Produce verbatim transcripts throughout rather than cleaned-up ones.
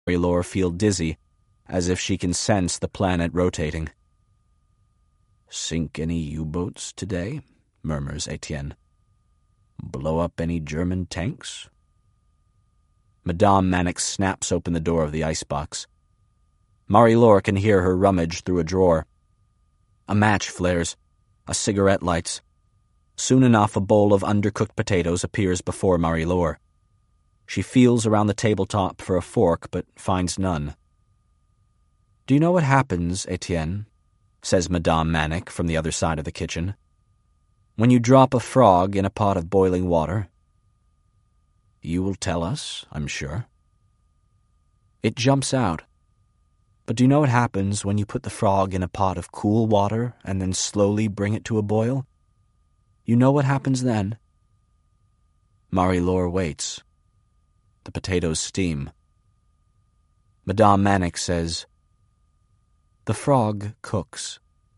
Marie-Laure feel dizzy, as if she can sense the planet rotating. "Sink any U-boats today?" murmurs Etienne. "Blow up any German tanks?" Madame Mannix snaps open the door of the icebox. Marie-Laure can hear her rummage through a drawer. A match flares. A cigarette lights. Soon enough, a bowl of undercooked potatoes appears before Marie-Laure. She feels around the tabletop for a fork, but finds none. "Do you know what happens, Etienne?" says Madame Mannix from the other side of the kitchen. "When you drop a frog in a pot of boiling water?" "You will tell us, I'm sure." "It jumps out. But do you know what happens when you put the frog in a pot of cool water and then slowly bring it to a boil? You know what happens then?" Marie-Laure waits. The potatoes steam. Madame Mannix says, "The frog cooks."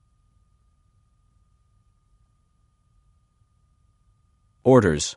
Orders.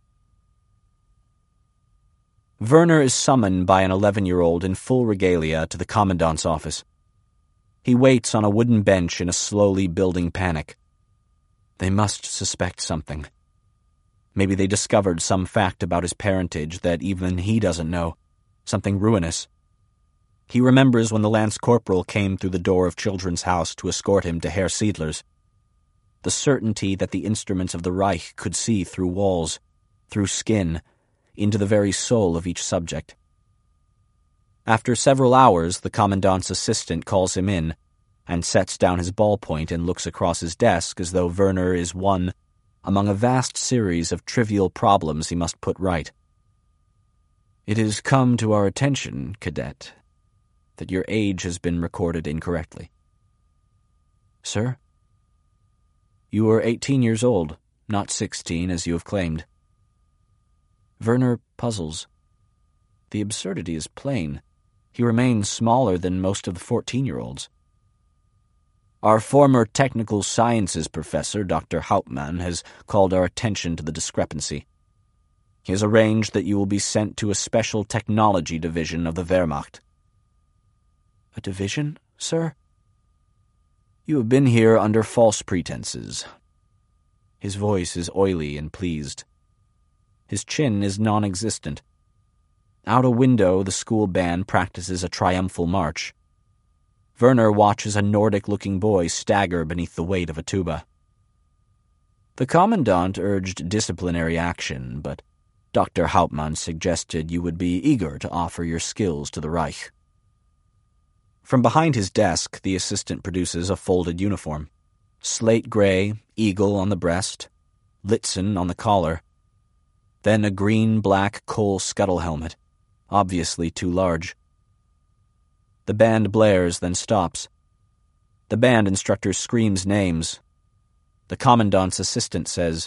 Werner is summoned by an eleven-year-old in full regalia to the commandant's office. He waits on a wooden bench in a slowly building panic. They must suspect something. Maybe they discovered some fact about his parentage that even he doesn't know, something ruinous. He remembers when the Lance Corporal came through the door of Children's House to escort him to Herr Siedler's. The certainty that the instruments of the Reich could see through walls, through skin, into the very soul of each subject. After several hours, the commandant's assistant calls him in and sets down his ballpoint and looks across his desk as though Werner is one among a vast series of trivial problems he must put right. "It has come to our attention, cadet, that your age has been recorded incorrectly." "Sir?" "You are eighteen years old, not sixteen as you have claimed." Werner puzzles. The absurdity is plain. He remains smaller than most of the fourteen-year-olds. "Our former technical sciences professor, Doctor Hauptmann, has called our attention to the discrepancy. He has arranged that you will be sent to a special technology division of the Wehrmacht." "A division, sir?" "You have been here under false pretenses." His voice is oily and pleased. His chin is non-existent. Out a window, the school band practices a triumphal march. Werner watches a Nordic-looking boy stagger beneath the weight of a tuba. "The commandant urged disciplinary action, but Doctor Hauptmann suggested you would be eager to offer your skills to the Reich." From behind his desk, the assistant produces a folded uniform. Slate gray, eagle on the breast, Litzen on the collar. Then a green-black coal scuttle helmet, obviously too large. The band blares, then stops. The band instructor screams names. The commandant's assistant says,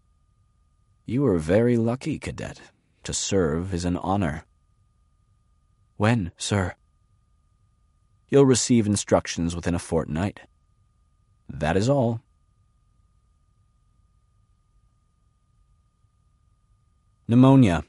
"You are very lucky, cadet. To serve is an honor." "When, sir?" "You'll receive instructions within a fortnight. That is all." Pneumonia.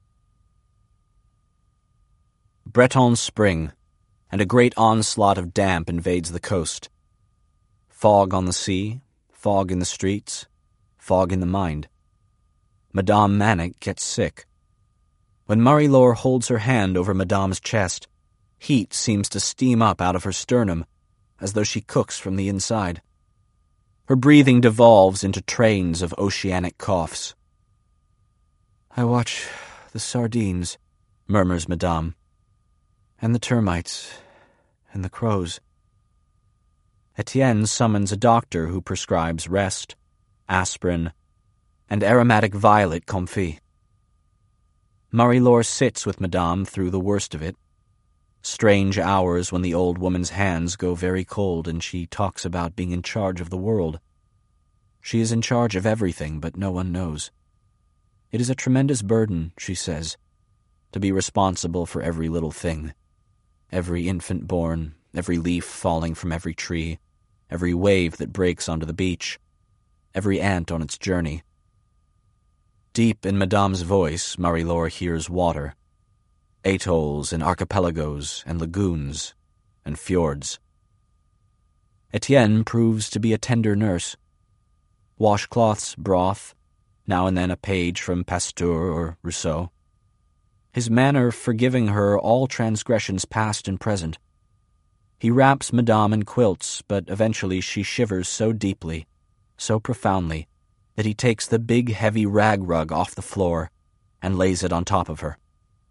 Breton spring, and a great onslaught of damp invades the coast. Fog on the sea, fog in the streets, fog in the mind. Madame Mannix gets sick. When Marie-Laure holds her hand over Madame's chest, heat seems to steam up out of her sternum, as though she cooks from the inside. Her breathing devolves into trains of oceanic coughs. "I watch the sardines," murmurs Madame, "and the termites, and the crows." Etienne summons a doctor who prescribes rest, aspirin, and aromatic violet comfit. Marie-Laure sits with Madame through the worst of it. Strange hours when the old woman's hands go very cold and she talks about being in charge of the world. She is in charge of everything, but no one knows. It is a tremendous burden, she says, to be responsible for every little thing. Every infant born, every leaf falling from every tree, every wave that breaks onto the beach, every ant on its journey. Deep in Madame's voice, Marie-Laure hears water. atolls and archipelagos and lagoons and fjords. Etienne proves to be a tender nurse. Washcloths, broth, now and then a page from Pasteur or Rousseau. His manner forgiving her all transgressions past and present. He wraps Madame in quilts, but eventually she shivers so deeply, so profoundly, that he takes the big heavy rag rug off the floor and lays it on top of her.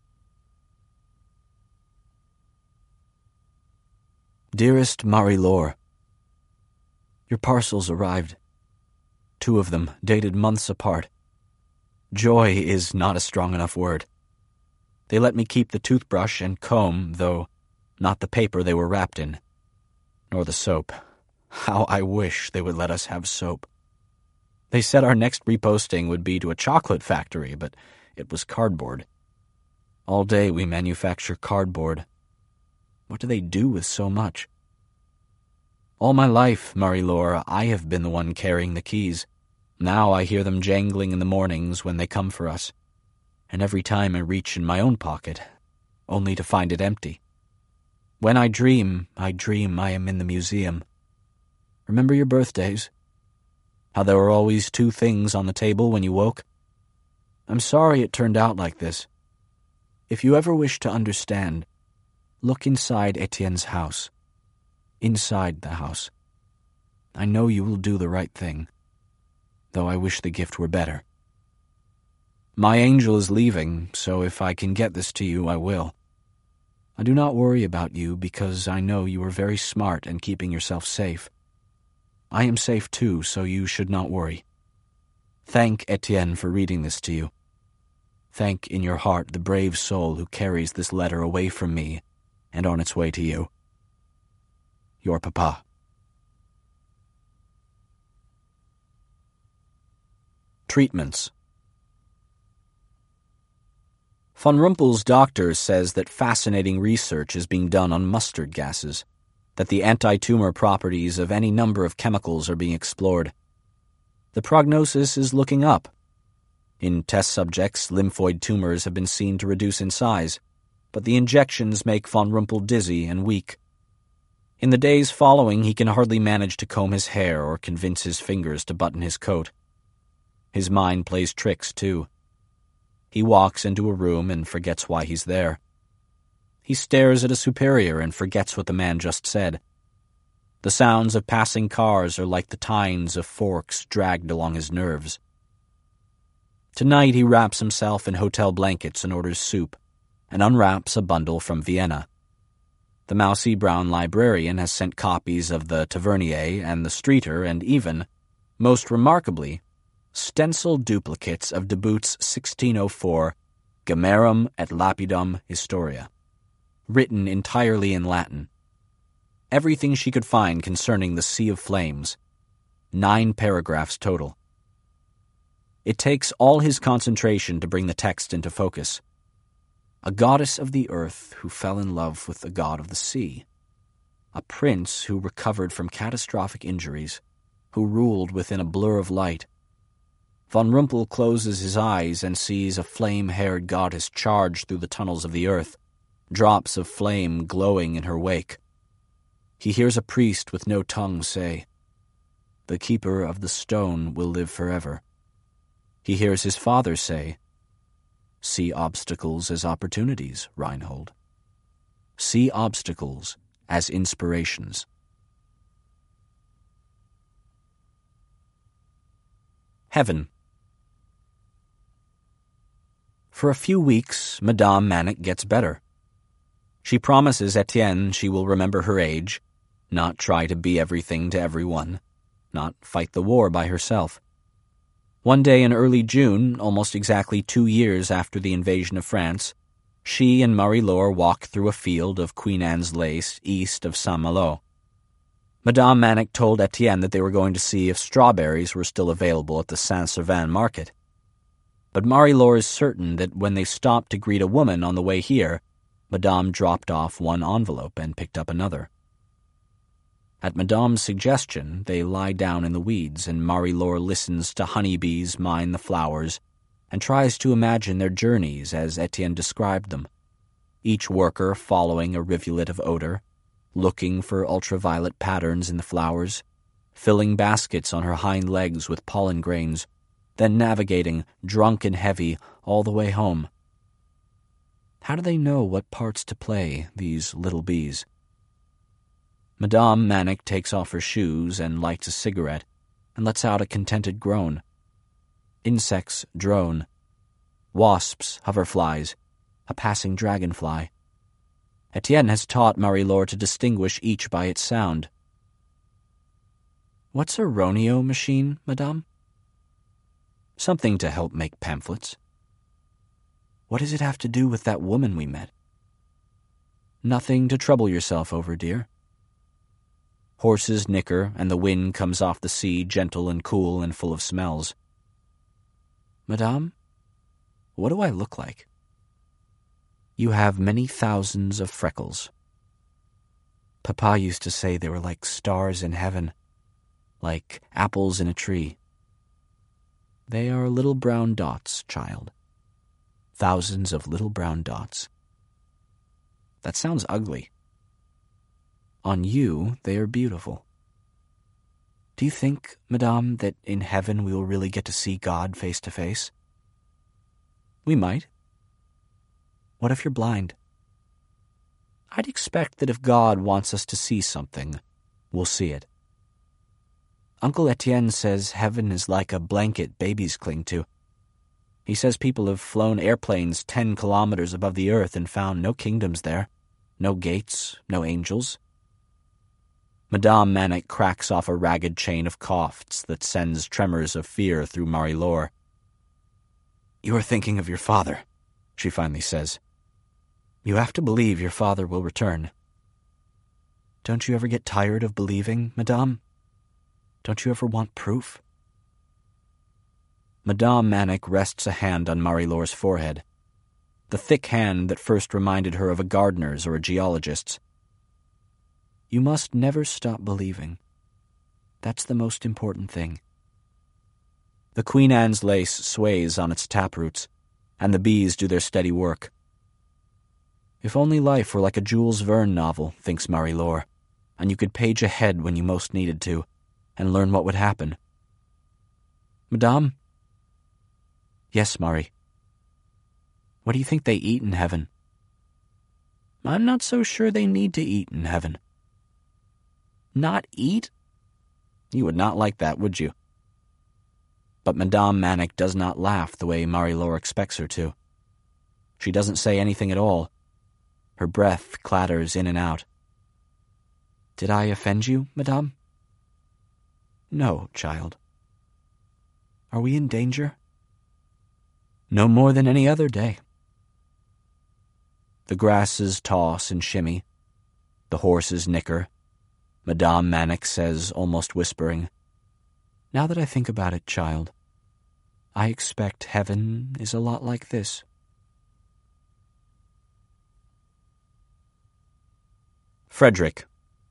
Dearest Marie-Laure, your parcels arrived. Two of them, dated months apart. Joy is not a strong enough word. They let me keep the toothbrush and comb, though not the paper they were wrapped in, nor the soap. How I wish they would let us have soap. They said our next reposting would be to a chocolate factory, but it was cardboard. All day we manufacture cardboard. What do they do with so much? All my life, Marie-Laure, I have been the one carrying the keys. Now I hear them jangling in the mornings when they come for us, and every time I reach in my own pocket, only to find it empty. When I dream, I dream I am in the museum. Remember your birthdays? How there were always two things on the table when you woke? I'm sorry it turned out like this. If you ever wish to understand, look inside Etienne's house. Inside the house. I know you will do the right thing, though I wish the gift were better. My angel is leaving, so if I can get this to you, I will. I do not worry about you because I know you are very smart and keeping yourself safe. I am safe too, so you should not worry. Thank Etienne for reading this to you. Thank in your heart the brave soul who carries this letter away from me and on its way to you. Your Papa. Treatments. Von Rumpel's doctor says that fascinating research is being done on mustard gases, that the anti-tumor properties of any number of chemicals are being explored. The prognosis is looking up. In test subjects, lymphoid tumors have been seen to reduce in size, but the injections make von Rumpel dizzy and weak. In the days following, he can hardly manage to comb his hair or convince his fingers to button his coat. His mind plays tricks, too. He walks into a room and forgets why he's there. He stares at a superior and forgets what the man just said. The sounds of passing cars are like the tines of forks dragged along his nerves. Tonight he wraps himself in hotel blankets and orders soup, and unwraps a bundle from Vienna. The mousy brown librarian has sent copies of the Tavernier and the Streeter and even, most remarkably, stencil duplicates of De Boot's sixteen oh four Gemmarum et Lapidum Historia, written entirely in Latin. Everything she could find concerning the Sea of Flames, nine paragraphs total. It takes all his concentration to bring the text into focus. A goddess of the earth who fell in love with the god of the sea. A prince who recovered from catastrophic injuries, who ruled within a blur of light. Von Rumpel closes his eyes and sees a flame-haired goddess charge through the tunnels of the earth, drops of flame glowing in her wake. He hears a priest with no tongue say, "The keeper of the stone will live forever." He hears his father say, "See obstacles as opportunities, Reinhold. See obstacles as inspirations." Heaven. For a few weeks, Madame Manic gets better. She promises Etienne she will remember her age, not try to be everything to everyone, not fight the war by herself. One day in early June, almost exactly two years after the invasion of France, she and Marie-Laure walk through a field of Queen Anne's lace east of Saint-Malo. Madame Manic told Etienne that they were going to see if strawberries were still available at the Saint-Servan market. But Marie-Laure is certain that when they stopped to greet a woman on the way here, Madame dropped off one envelope and picked up another. At Madame's suggestion, they lie down in the weeds, and Marie-Laure listens to honeybees mine the flowers and tries to imagine their journeys as Etienne described them. each worker following a rivulet of odor, looking for ultraviolet patterns in the flowers, filling baskets on her hind legs with pollen grains, then navigating, drunk and heavy, all the way home. How do they know what parts to play, these little bees? Madame Manic takes off her shoes and lights a cigarette and lets out a contented groan. Insects drone. Wasps, hoverflies, a passing dragonfly. Etienne has taught Marie-Laure to distinguish each by its sound. What's a Roneo machine, madame? Something to help make pamphlets. What does it have to do with that woman we met? Nothing to trouble yourself over, dear. Horses nicker, and the wind comes off the sea gentle and cool and full of smells. Madame, what do I look like? You have many thousands of freckles. Papa used to say they were like stars in heaven, like apples in a tree. They are little brown dots, child. Thousands of little brown dots. That sounds ugly. On you, they are beautiful. Do you think, madame, that in heaven we will really get to see God face to face? We might. What if you're blind? I'd expect that if God wants us to see something, we'll see it. Uncle Etienne says heaven is like a blanket babies cling to. He says people have flown airplanes ten kilometers above the earth and found no kingdoms there, no gates, no angels. Madame Manic cracks off a ragged chain of coughs that sends tremors of fear through Marie-Laure. You are thinking of your father, she finally says. You have to believe your father will return. Don't you ever get tired of believing, madame? Don't you ever want proof? Madame Manic rests a hand on Marie-Laure's forehead, the thick hand that first reminded her of a gardener's or a geologist's. You must never stop believing. That's the most important thing. The Queen Anne's lace sways on its taproots, and the bees do their steady work. If only life were like a Jules Verne novel, thinks Marie-Laure, and you could page ahead when you most needed to, and learn what would happen. Madame? Yes, Marie. What do you think they eat in heaven? I'm not so sure they need to eat in heaven. Not eat? You would not like that, would you? But Madame Manic does not laugh the way Marie-Laure expects her to. She doesn't say anything at all. Her breath clatters in and out. Did I offend you, madame? No, child. Are we in danger? No more than any other day. The grasses toss and shimmy. The horses nicker. Madame Manic says, almost whispering, Now that I think about it, child, I expect heaven is a lot like this. Frederick.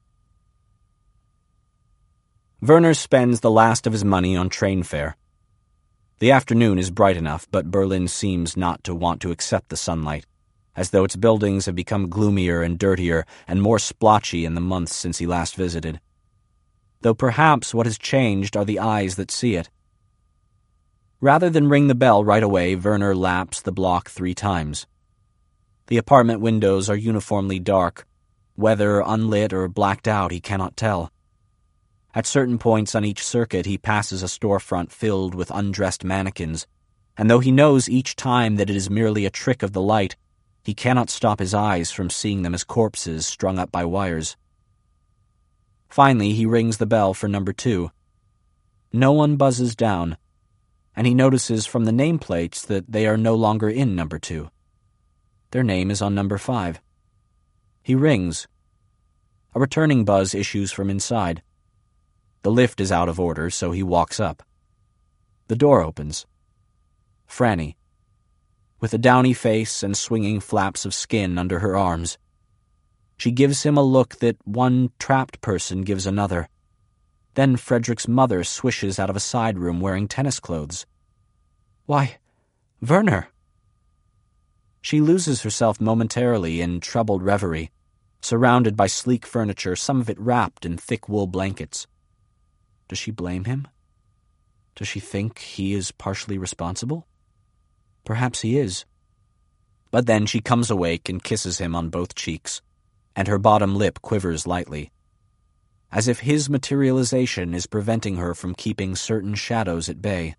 Werner spends the last of his money on train fare. The afternoon is bright enough, but Berlin seems not to want to accept the sunlight, as though its buildings have become gloomier and dirtier and more splotchy in the months since he last visited. Though perhaps what has changed are the eyes that see it. Rather than ring the bell right away, Werner laps the block three times. The apartment windows are uniformly dark. Whether unlit or blacked out, he cannot tell. At certain points on each circuit, he passes a storefront filled with undressed mannequins, and though he knows each time that it is merely a trick of the light, he cannot stop his eyes from seeing them as corpses strung up by wires. Finally, he rings the bell for number two. No one buzzes down, and he notices from the nameplates that they are no longer in number two. Their name is on number five. He rings. A returning buzz issues from inside. The lift is out of order, so he walks up. The door opens. Franny, with a downy face and swinging flaps of skin under her arms. She gives him a look that one trapped person gives another. Then Frederick's mother swishes out of a side room wearing tennis clothes. Why, Werner! She loses herself momentarily in troubled reverie, surrounded by sleek furniture, some of it wrapped in thick wool blankets. Does she blame him? Does she think he is partially responsible? Perhaps he is. But then she comes awake and kisses him on both cheeks, and her bottom lip quivers lightly, as if his materialization is preventing her from keeping certain shadows at bay.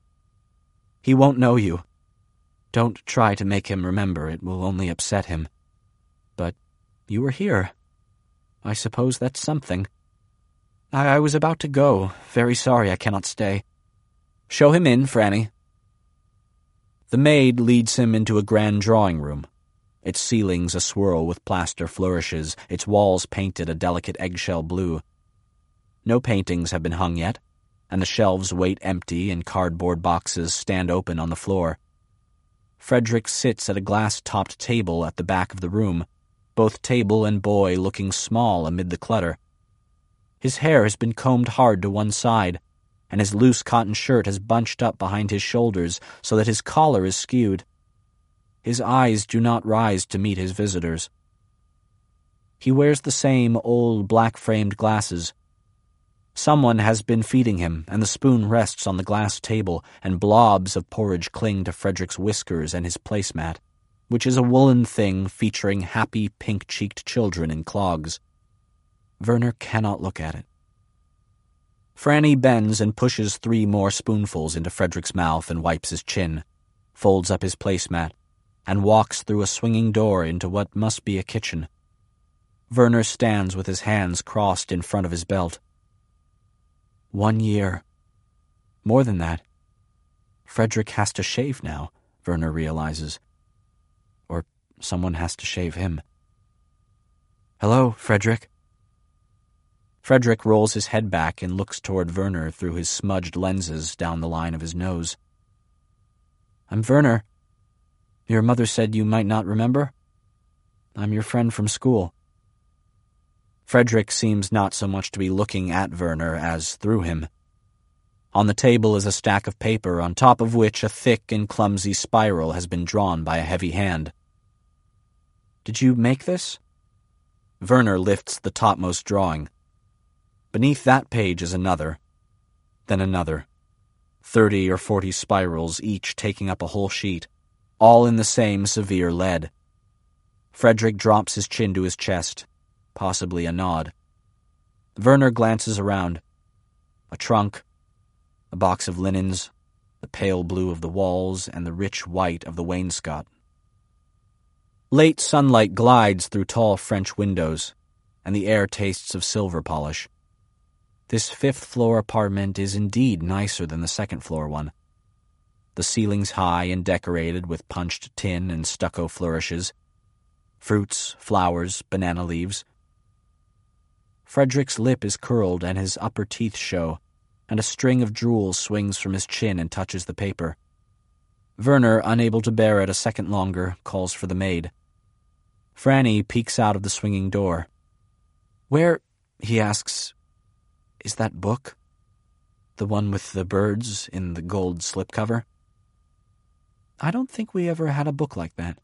He won't know you. Don't try to make him remember, it will only upset him. But you were here. I suppose that's something. I, I was about to go. Very sorry I cannot stay. Show him in, Franny. The maid leads him into a grand drawing room, its ceilings aswirl with plaster flourishes, its walls painted a delicate eggshell blue. No paintings have been hung yet, and the shelves wait empty and cardboard boxes stand open on the floor. Frederick sits at a glass-topped table at the back of the room, both table and boy looking small amid the clutter. His hair has been combed hard to one side, and his loose cotton shirt has bunched up behind his shoulders so that his collar is skewed. His eyes do not rise to meet his visitors. He wears the same old black-framed glasses. Someone has been feeding him, and the spoon rests on the glass table, and blobs of porridge cling to Frederick's whiskers and his placemat, which is a woolen thing featuring happy pink-cheeked children in clogs. Werner cannot look at it. Franny bends and pushes three more spoonfuls into Frederick's mouth and wipes his chin, folds up his placemat, and walks through a swinging door into what must be a kitchen. Werner stands with his hands crossed in front of his belt. One year. More than that. Frederick has to shave now, Werner realizes. Or someone has to shave him. Hello, Frederick. Frederick rolls his head back and looks toward Werner through his smudged lenses down the line of his nose. I'm Werner. Your mother said you might not remember. I'm your friend from school. Frederick seems not so much to be looking at Werner as through him. On the table is a stack of paper, on top of which a thick and clumsy spiral has been drawn by a heavy hand. Did you make this? Werner lifts the topmost drawing. Beneath that page is another, then another. Thirty or forty spirals, each taking up a whole sheet, all in the same severe lead. Frederick drops his chin to his chest, possibly a nod. Werner glances around. A trunk, a box of linens, the pale blue of the walls, and the rich white of the wainscot. Late sunlight glides through tall French windows, and the air tastes of silver polish. This fifth-floor apartment is indeed nicer than the second-floor one. The ceiling's high and decorated with punched tin and stucco flourishes. Fruits, flowers, banana leaves. Frederick's lip is curled and his upper teeth show, and a string of drool swings from his chin and touches the paper. Werner, unable to bear it a second longer, calls for the maid. Franny peeks out of the swinging door. Where, he asks, is that book? The one with the birds in the gold slipcover? I don't think we ever had a book like that.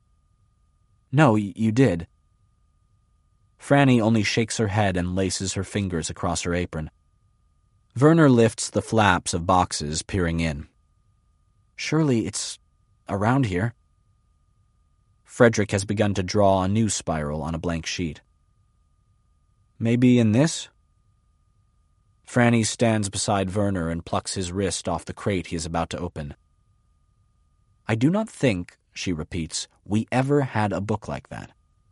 No, y- you did. Franny only shakes her head and laces her fingers across her apron. Werner lifts the flaps of boxes, peering in. Surely it's around here. Frederick has begun to draw a new spiral on a blank sheet. Maybe in this? Franny stands beside Werner and plucks his wrist off the crate he is about to open. I do not think, she repeats, we ever had a book like that.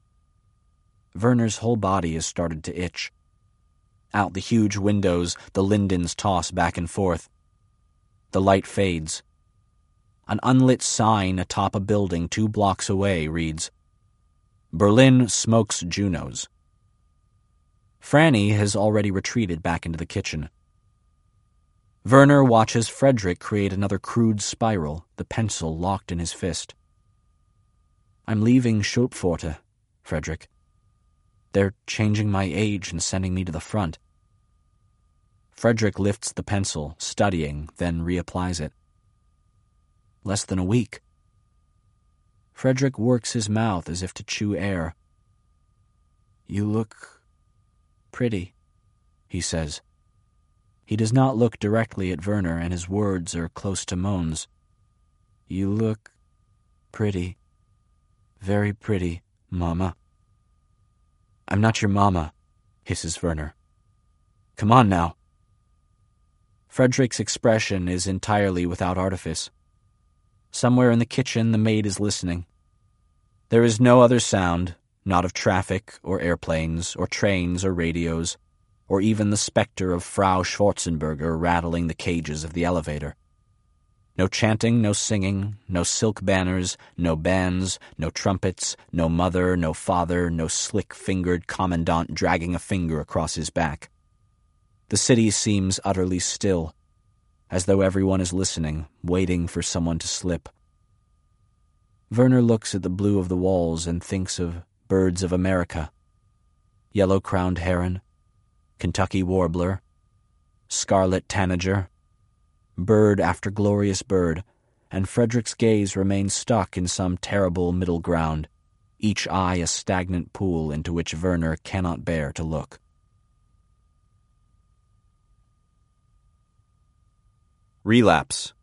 Werner's whole body has started to itch. Out the huge windows, the lindens toss back and forth. The light fades. An unlit sign atop a building two blocks away reads, Berlin smokes Junos. Franny has already retreated back into the kitchen. Werner watches Frederick create another crude spiral, the pencil locked in his fist. I'm leaving Schulpforte, Frederick. They're changing my age and sending me to the front. Frederick lifts the pencil, studying, then reapplies it. Less than a week. Frederick works his mouth as if to chew air. "You look pretty," he says. He does not look directly at Werner, and his words are close to moans. "You look pretty. Very pretty, Mama." "I'm not your mama," hisses Werner. "Come on now." Frederick's expression is entirely without artifice. Somewhere in the kitchen the maid is listening. There is no other sound, not of traffic or airplanes or trains or radios, or even the specter of Frau Schwarzenberger rattling the cages of the elevator. No chanting, no singing, no silk banners, no bands, no trumpets, no mother, no father, no slick-fingered commandant dragging a finger across his back. The city seems utterly still, as though everyone is listening, waiting for someone to slip. Werner looks at the blue of the walls and thinks of birds of America. Yellow-crowned heron, Kentucky warbler, scarlet tanager, bird after glorious bird, and Frederick's gaze remains stuck in some terrible middle ground, each eye a stagnant pool into which Werner cannot bear to look. Relapse.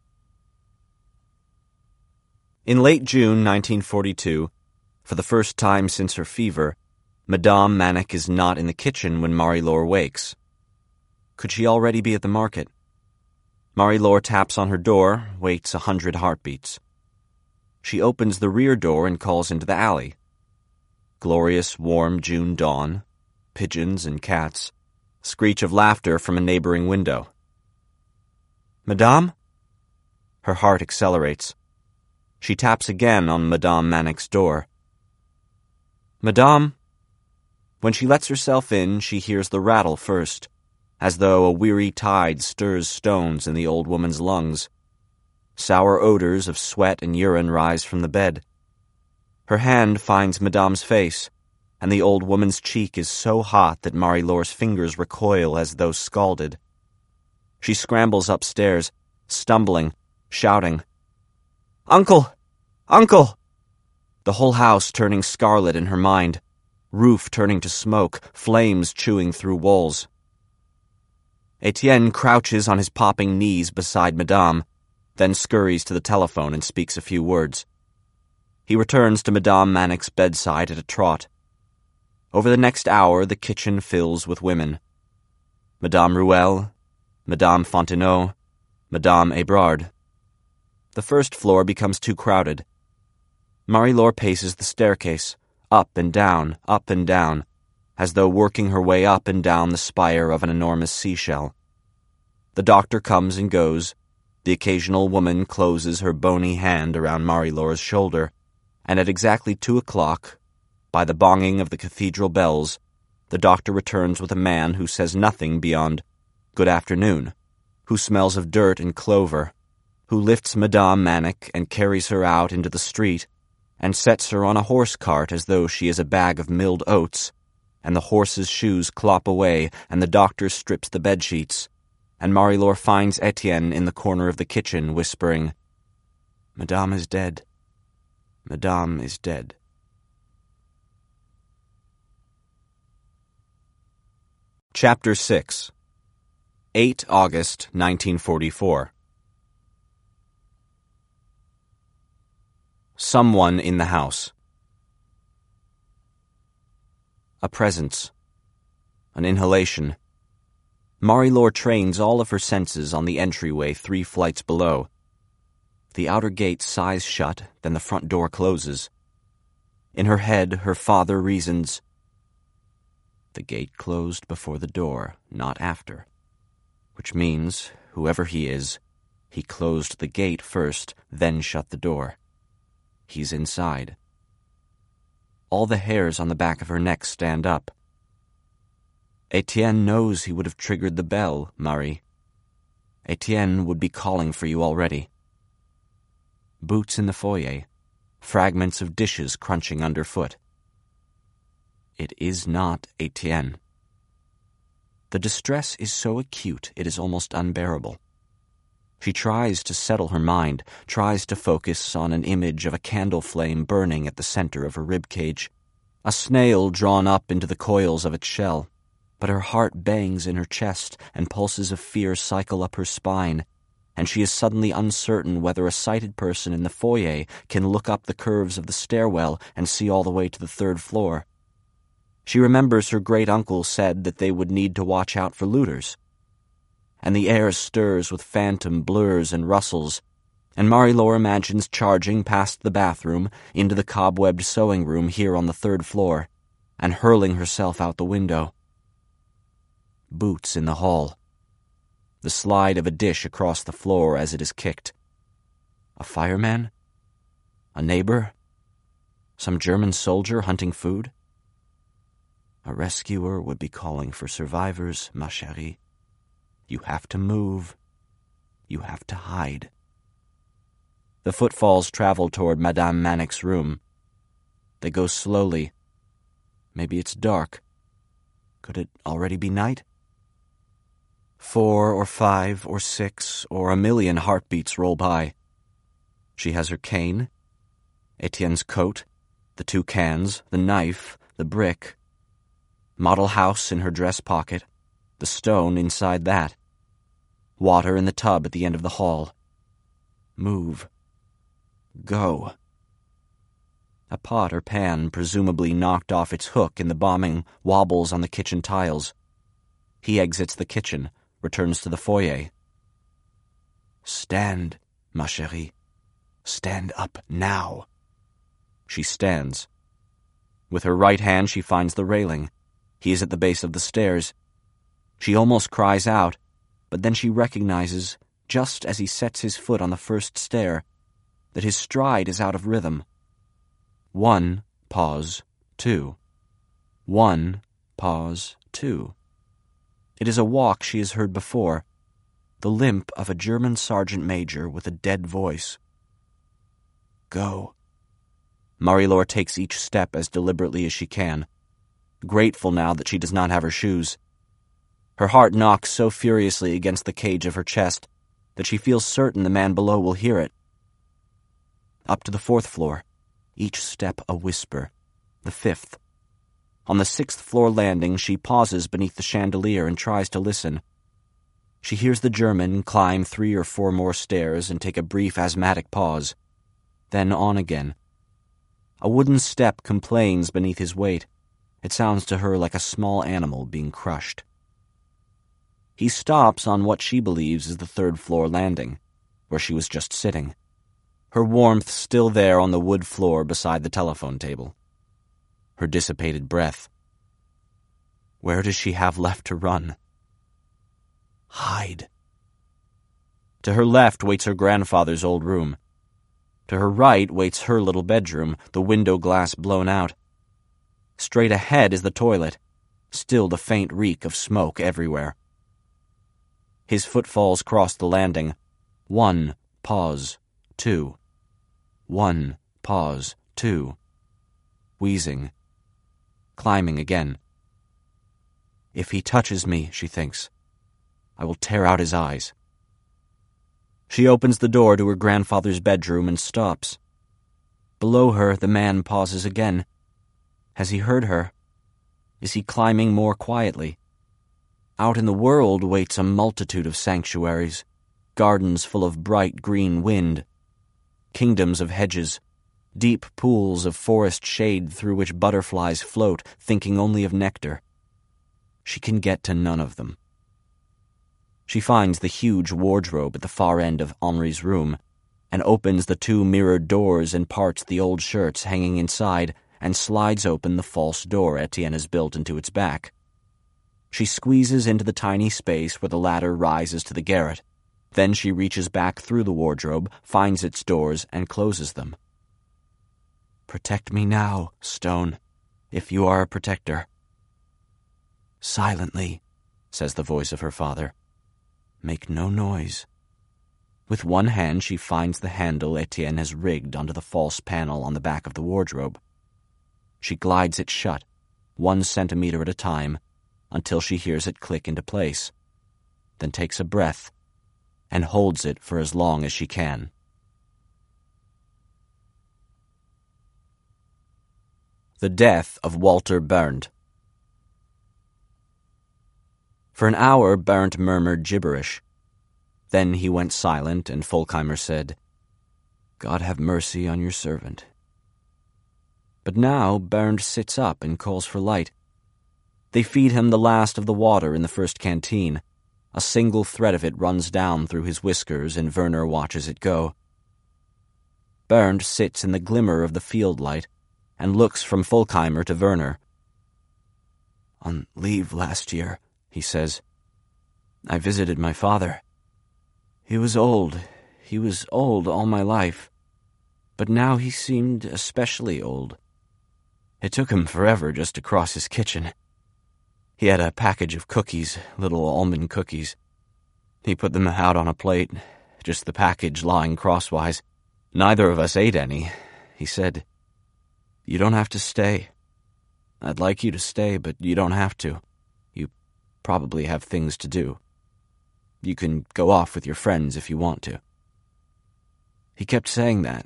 In late June nineteen forty-two, for the first time since her fever, Madame Manick is not in the kitchen when Marie-Laure wakes. Could she already be at the market? Marie-Laure taps on her door, waits a hundred heartbeats. She opens the rear door and calls into the alley. Glorious, warm June dawn, pigeons and cats, screech of laughter from a neighboring window. "Madame?" Her heart accelerates. She taps again on Madame Manick's door. "Madame?" When she lets herself in, she hears the rattle first, as though a weary tide stirs stones in the old woman's lungs. Sour odors of sweat and urine rise from the bed. Her hand finds Madame's face, and the old woman's cheek is so hot that Marie-Laure's fingers recoil as though scalded. She scrambles upstairs, stumbling, shouting, "Uncle! Uncle!" The whole house turning scarlet in her mind, roof turning to smoke, flames chewing through walls. Etienne crouches on his popping knees beside Madame, then scurries to the telephone and speaks a few words. He returns to Madame Manick's bedside at a trot. Over the next hour, the kitchen fills with women. Madame Ruelle, Madame Fontenot, Madame Hébrard. The first floor becomes too crowded. Marie-Laure paces the staircase, up and down, up and down, as though working her way up and down the spire of an enormous seashell. The doctor comes and goes. The occasional woman closes her bony hand around Marie-Laure's shoulder, and at exactly two o'clock, by the bonging of the cathedral bells, the doctor returns with a man who says nothing beyond "Good afternoon," who smells of dirt and clover, who lifts Madame Manick and carries her out into the street, and sets her on a horse cart as though she is a bag of milled oats, and the horse's shoes clop away, and the doctor strips the bedsheets, and Marie-Laure finds Etienne in the corner of the kitchen, whispering, "Madame is dead. Madame is dead." Chapter six. the eighth of August, nineteen forty-four. Someone in the house. A presence. An inhalation. Marie-Laure trains all of her senses on the entryway three flights below. The outer gate sighs shut, then the front door closes. In her head, her father reasons, "The gate closed before the door, not after," which means, whoever he is, he closed the gate first, then shut the door. He's inside. All the hairs on the back of her neck stand up. Etienne knows he would have triggered the bell, Marie. Etienne would be calling for you already. Boots in the foyer, fragments of dishes crunching underfoot. It is not Etienne. The distress is so acute it is almost unbearable. She tries to settle her mind, tries to focus on an image of a candle flame burning at the center of her ribcage, a snail drawn up into the coils of its shell. But her heart bangs in her chest, and pulses of fear cycle up her spine, and she is suddenly uncertain whether a sighted person in the foyer can look up the curves of the stairwell and see all the way to the third floor. She remembers her great-uncle said that they would need to watch out for looters. And the air stirs with phantom blurs and rustles, and Marie-Laure imagines charging past the bathroom into the cobwebbed sewing room here on the third floor, and hurling herself out the window. Boots in the hall. The slide of a dish across the floor as it is kicked. A fireman? A neighbor? Some German soldier hunting food? A rescuer would be calling for survivors, ma chérie. You have to move. You have to hide. The footfalls travel toward Madame Mannix' room. They go slowly. Maybe it's dark. Could it already be night? Four or five or six or a million heartbeats roll by. She has her cane, Etienne's coat, the two cans, the knife, the brick, model house in her dress pocket, the stone inside that, water in the tub at the end of the hall. Move. Go. A pot or pan, presumably knocked off its hook in the bombing, wobbles on the kitchen tiles. He exits the kitchen, returns to the foyer. Stand, ma chérie. Stand up now. She stands. With her right hand she finds the railing. He is at the base of the stairs. She almost cries out, but then she recognizes, just as he sets his foot on the first stair, that his stride is out of rhythm. One, pause, two. One, pause, two. It is a walk she has heard before, the limp of a German sergeant major with a dead voice. Go. Marie-Laure takes each step as deliberately as she can, grateful now that she does not have her shoes. Her heart knocks so furiously against the cage of her chest that she feels certain the man below will hear it. Up to the fourth floor, each step a whisper. The fifth. On the sixth floor landing, she pauses beneath the chandelier and tries to listen. She hears the German climb three or four more stairs and take a brief asthmatic pause. Then on again. A wooden step complains beneath his weight. It sounds to her like a small animal being crushed. He stops on what she believes is the third floor landing, where she was just sitting, her warmth still there on the wood floor beside the telephone table. Her dissipated breath. Where does she have left to run? Hide. To her left waits her grandfather's old room. To her right waits her little bedroom, the window glass blown out. Straight ahead is the toilet, still the faint reek of smoke everywhere. His footfalls cross the landing. One, pause, two. One, pause, two. Wheezing. Climbing again. If he touches me, she thinks, I will tear out his eyes. She opens the door to her grandfather's bedroom and stops. Below her, the man pauses again. Has he heard her? Is he climbing more quietly? Out in the world waits a multitude of sanctuaries, gardens full of bright green wind, kingdoms of hedges, deep pools of forest shade through which butterflies float, thinking only of nectar. She can get to none of them. She finds the huge wardrobe at the far end of Henri's room, and opens the two mirrored doors and parts the old shirts hanging inside, and slides open the false door Etienne has built into its back. She squeezes into the tiny space where the ladder rises to the garret. Then she reaches back through the wardrobe, finds its doors, and closes them. Protect me now, Stone, if you are a protector. Silently, says the voice of her father. Make no noise. With one hand she finds the handle Etienne has rigged onto the false panel on the back of the wardrobe. She glides it shut, one centimeter at a time, until she hears it click into place, then takes a breath and holds it for as long as she can. The death of Walter Bernd. For an hour Bernd murmured gibberish. Then he went silent, and Folkheimer said, "God have mercy on your servant." But now Bernd sits up and calls for light. They feed him the last of the water in the first canteen. A single thread of it runs down through his whiskers, and Werner watches it go. Bernd sits in the glimmer of the field light and looks from Folkheimer to Werner. "On leave last year," he says, "I visited my father. He was old. He was old all my life. But now he seemed especially old. It took him forever just to cross his kitchen. He had a package of cookies, little almond cookies. He put them out on a plate, just the package lying crosswise. Neither of us ate any. He said, 'You don't have to stay. I'd like you to stay, but you don't have to. You probably have things to do. You can go off with your friends if you want to.' He kept saying that."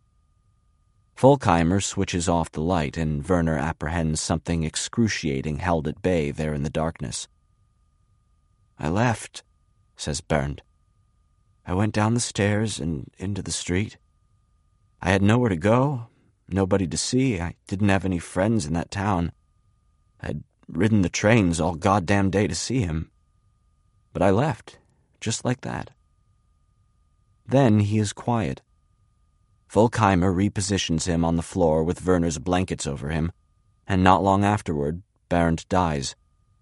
Folkheimer switches off the light, and Werner apprehends something excruciating held at bay there in the darkness. "I left," says Bernd. "I went down the stairs and into the street. I had nowhere to go, nobody to see. I didn't have any friends in that town. I'd ridden the trains all goddamn day to see him. But I left, just like that." Then he is quiet. Folkheimer repositions him on the floor with Werner's blankets over him, and not long afterward, Bernd dies.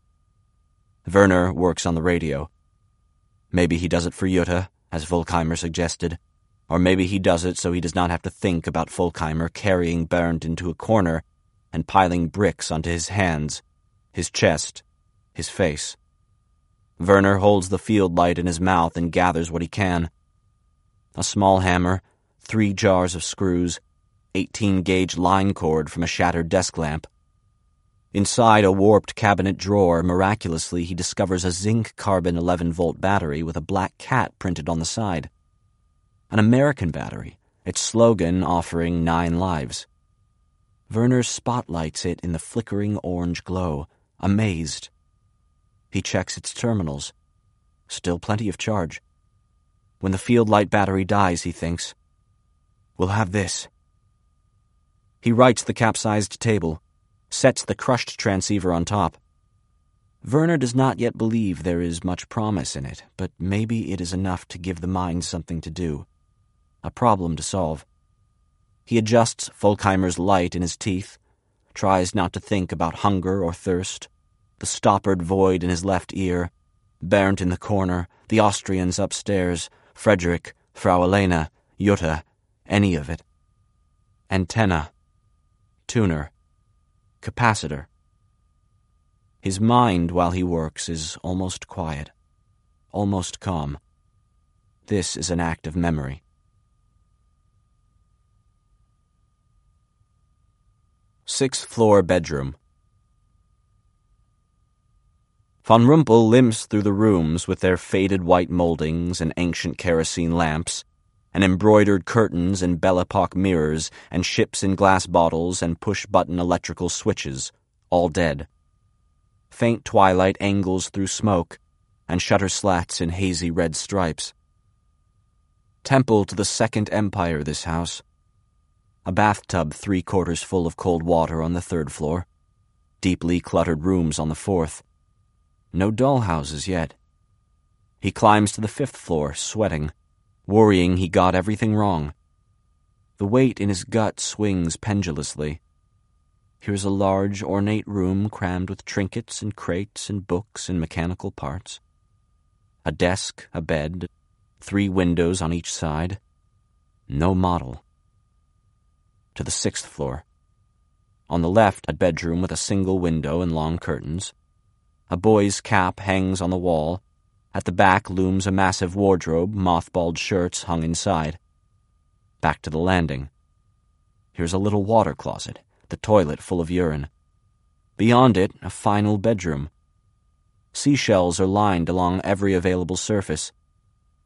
Werner works on the radio. Maybe he does it for Jutta, as Folkheimer suggested, or maybe he does it so he does not have to think about Folkheimer carrying Bernd into a corner and piling bricks onto his hands, his chest, his face. Werner holds the field light in his mouth and gathers what he can. A small hammer, three jars of screws, eighteen-gauge line cord from a shattered desk lamp. Inside a warped cabinet drawer, miraculously he discovers a zinc-carbon eleven-volt battery with a black cat printed on the side. An American battery, its slogan offering nine lives. Werner spotlights it in the flickering orange glow, amazed. He checks its terminals. Still plenty of charge. When the field light battery dies, he thinks, "We'll have this." He rights the capsized table, sets the crushed transceiver on top. Werner does not yet believe there is much promise in it, but maybe it is enough to give the mind something to do, a problem to solve. He adjusts Folkheimer's light in his teeth, tries not to think about hunger or thirst, the stoppered void in his left ear, Bernd in the corner, the Austrians upstairs, Frederick, Frau Elena, Jutta, any of it. Antenna, tuner, capacitor. His mind, while he works, is almost quiet, almost calm. This is an act of memory. Sixth-floor bedroom. Von Rumpel limps through the rooms with their faded white moldings and ancient kerosene lamps, and embroidered curtains and Belle Epoque mirrors and ships in glass bottles and push-button electrical switches, all dead. Faint twilight angles through smoke, and shutter slats in hazy red stripes. Temple to the Second Empire, this house. A bathtub three-quarters full of cold water on the third floor. Deeply cluttered rooms on the fourth. No dollhouses yet. He climbs to the fifth floor, sweating, worrying he got everything wrong. The weight in his gut swings pendulously. Here's a large, ornate room crammed with trinkets and crates and books and mechanical parts. A desk, a bed, three windows on each side. No model. To the sixth floor. On the left, a bedroom with a single window and long curtains. A boy's cap hangs on the wall. At the back looms a massive wardrobe, mothballed shirts hung inside. Back to the landing. Here's a little water closet, the toilet full of urine. Beyond it, a final bedroom. Seashells are lined along every available surface.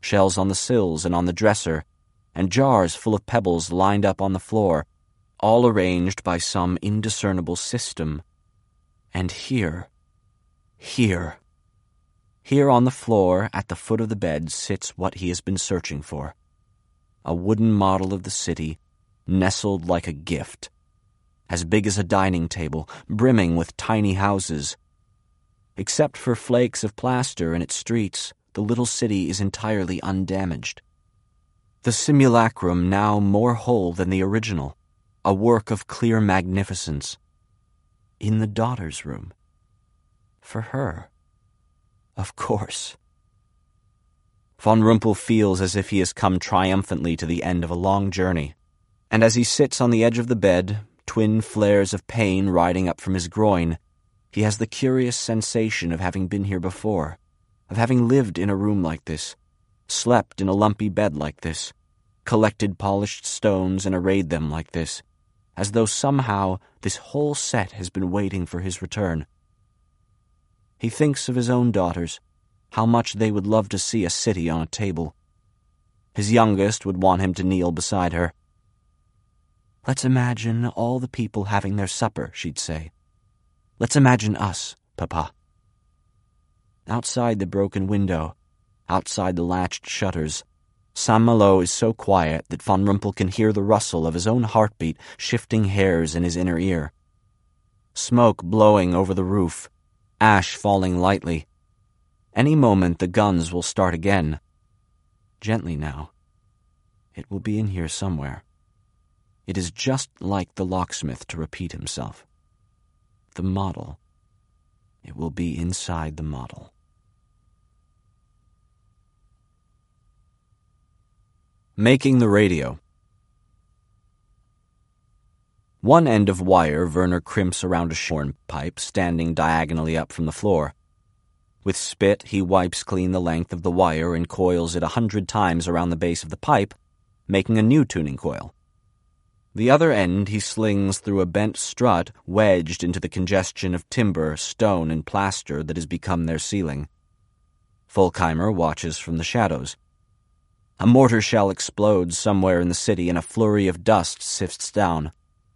shells on the sills and on the dresser, and jars full of pebbles lined up on the floor, all arranged by some indiscernible system. And here, here, here on the floor at the foot of the bed sits what he has been searching for. A wooden model of the city, nestled like a gift, as big as a dining table, brimming with tiny houses. Except for flakes of plaster in its streets, the little city is entirely undamaged. The simulacrum now more whole than the original, a work of clear magnificence. In the daughter's room. For her. Of course. Von Rumpel feels as if he has come triumphantly to the end of a long journey, and as he sits on the edge of the bed, twin flares of pain riding up from his groin, he has the curious sensation of having been here before, of having lived in a room like this, slept in a lumpy bed like this, collected polished stones and arrayed them like this, as though somehow this whole set has been waiting for his return. He thinks of his own daughters, how much they would love to see a city on a table. His youngest would want him to kneel beside her. "Let's imagine all the people having their supper," she'd say. "Let's imagine us, Papa." Outside the broken window, outside the latched shutters, Saint-Malo is so quiet that Von Rumpel can hear the rustle of his own heartbeat shifting hairs in his inner ear. Smoke blowing over the roof, ash falling lightly. Any moment the guns will start again. Gently now. It will be in here somewhere. It is just like the locksmith to repeat himself. The model. It will be inside the model. Making the radio. One end of wire Werner crimps around a shorn pipe standing diagonally up from the floor. With spit, he wipes clean the length of the wire and coils it a hundred times around the base of the pipe, making a new tuning coil. The other end he slings through a bent strut wedged into the congestion of timber, stone, and plaster that has become their ceiling. Folkheimer watches from the shadows. A mortar shell explodes somewhere in the city and a flurry of dust sifts down.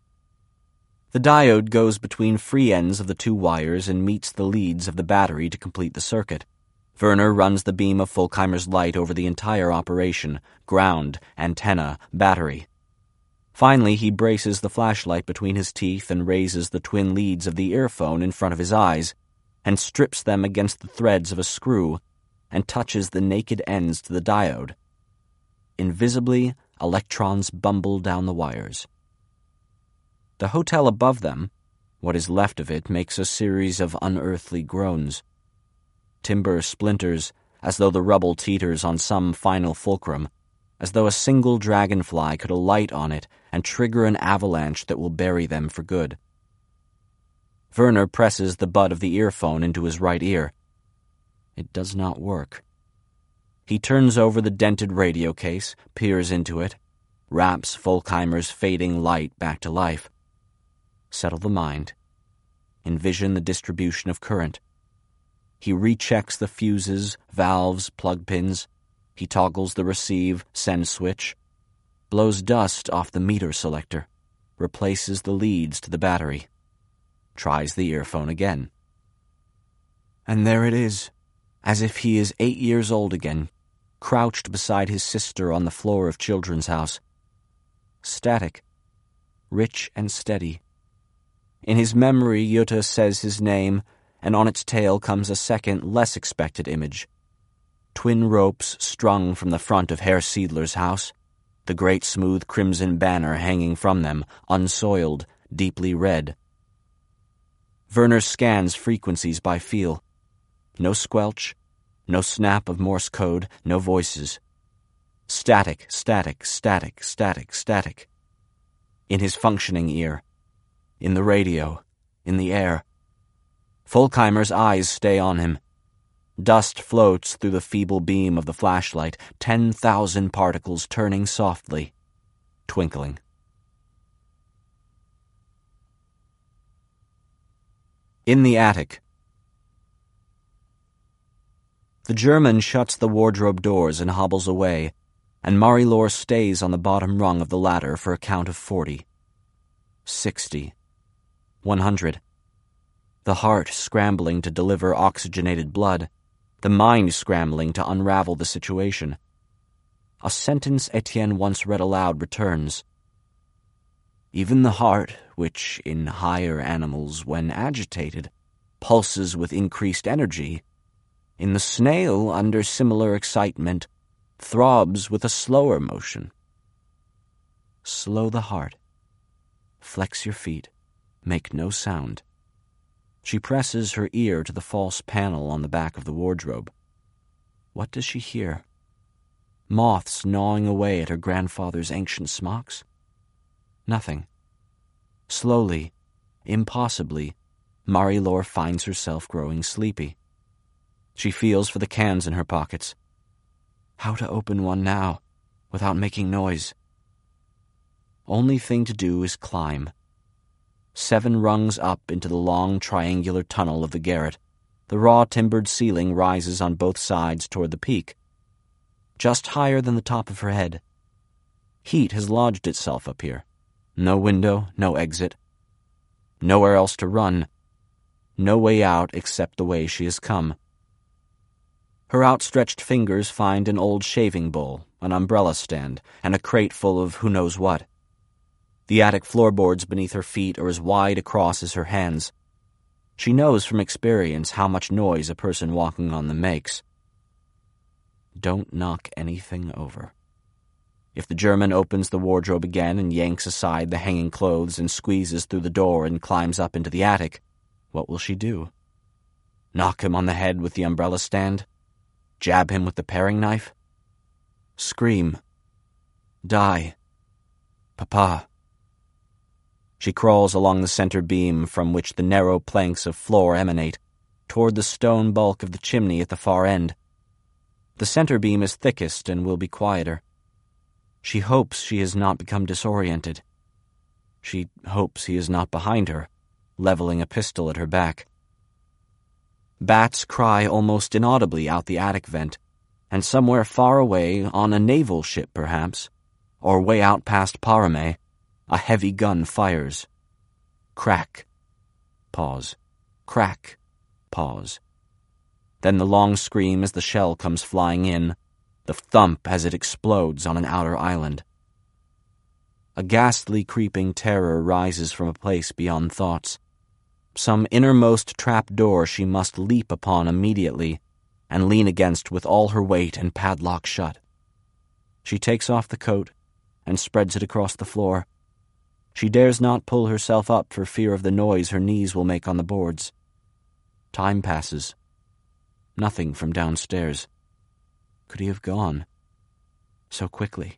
The diode goes between free ends of the two wires and meets the leads of the battery to complete the circuit. Werner runs the beam of Folkheimer's light over the entire operation, ground, antenna, battery. Finally, he braces the flashlight between his teeth and raises the twin leads of the earphone in front of his eyes, and strips them against the threads of a screw, and touches the naked ends to the diode. Invisibly, electrons bumble down the wires. The hotel above them, what is left of it, makes a series of unearthly groans. Timber splinters, as though the rubble teeters on some final fulcrum, as though a single dragonfly could alight on it and trigger an avalanche that will bury them for good. Werner presses the butt of the earphone into his right ear. It does not work. He turns over the dented radio case, peers into it, wraps Folkheimer's fading light back to life. Settle the mind. Envision the distribution of current. He rechecks the fuses, valves, plug pins. He toggles the receive, send switch, blows dust off the meter selector, replaces the leads to the battery, tries the earphone again. And there it is, as if he is eight years old again, crouched beside his sister on the floor of Children's House. Static, rich and steady. In his memory, Jutta says his name, and on its tail comes a second, less expected image. Twin ropes strung from the front of Herr Siedler's house, the great smooth crimson banner hanging from them, unsoiled, deeply red. Werner scans frequencies by feel. No squelch, no snap of Morse code, no voices. Static, static, static, static, static. In his functioning ear. In the radio. In the air. Folkheimer's eyes stay on him. Dust floats through the feeble beam of the flashlight, ten thousand particles turning softly, twinkling. In the attic. The German shuts the wardrobe doors and hobbles away, and Marie-Laure stays on the bottom rung of the ladder for a count of forty. Sixty. One hundred. The heart scrambling to deliver oxygenated blood, the mind scrambling to unravel the situation. A sentence Etienne once read aloud returns. Even the heart, which, in higher animals, when agitated, pulses with increased energy, in the snail, under similar excitement, throbs with a slower motion. Slow the heart. Flex your feet. Make no sound. She presses her ear to the false panel on the back of the wardrobe. What does she hear? Moths gnawing away at her grandfather's ancient smocks? Nothing. Slowly, impossibly, Marie-Laure finds herself growing sleepy. She feels for the cans in her pockets. How to open one now, without making noise? Only thing to do is climb. Seven rungs up into the long triangular tunnel of the garret, the raw-timbered ceiling rises on both sides toward the peak, just higher than the top of her head. Heat has lodged itself up here. No window, no exit. Nowhere else to run. No way out except the way she has come. Her outstretched fingers find an old shaving bowl, an umbrella stand, and a crate full of who knows what. The attic floorboards beneath her feet are as wide across as her hands. She knows from experience how much noise a person walking on them makes. Don't knock anything over. If the German opens the wardrobe again and yanks aside the hanging clothes and squeezes through the door and climbs up into the attic, what will she do? Knock him on the head with the umbrella stand? Jab him with the paring knife? Scream. Die. Papa. She crawls along the center beam from which the narrow planks of floor emanate, toward the stone bulk of the chimney at the far end. The center beam is thickest and will be quieter. She hopes she has not become disoriented. She hopes he is not behind her, leveling a pistol at her back. Bats cry almost inaudibly out the attic vent, and somewhere far away, on a naval ship perhaps, or way out past Paramé, a heavy gun fires. Crack. Pause. Crack. Pause. Then the long scream as the shell comes flying in, the thump as it explodes on an outer island. A ghastly creeping terror rises from a place beyond thoughts. Some innermost trap door she must leap upon immediately and lean against with all her weight and padlock shut. She takes off the coat and spreads it across the floor. She dares not pull herself up for fear of the noise her knees will make on the boards. Time passes. Nothing from downstairs. Could he have gone? So quickly?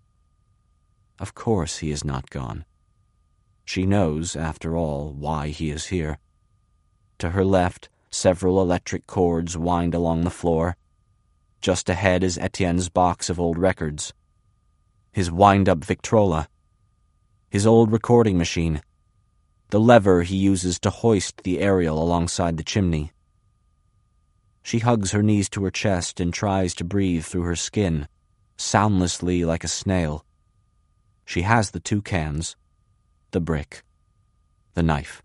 Of course he is not gone. She knows, after all, why he is here. To her left, several electric cords wind along the floor. Just ahead is Etienne's box of old records. His wind-up Victrola. His old recording machine. The lever he uses to hoist the aerial alongside the chimney. She hugs her knees to her chest and tries to breathe through her skin, soundlessly like a snail. She has the two cans, the brick, the knife.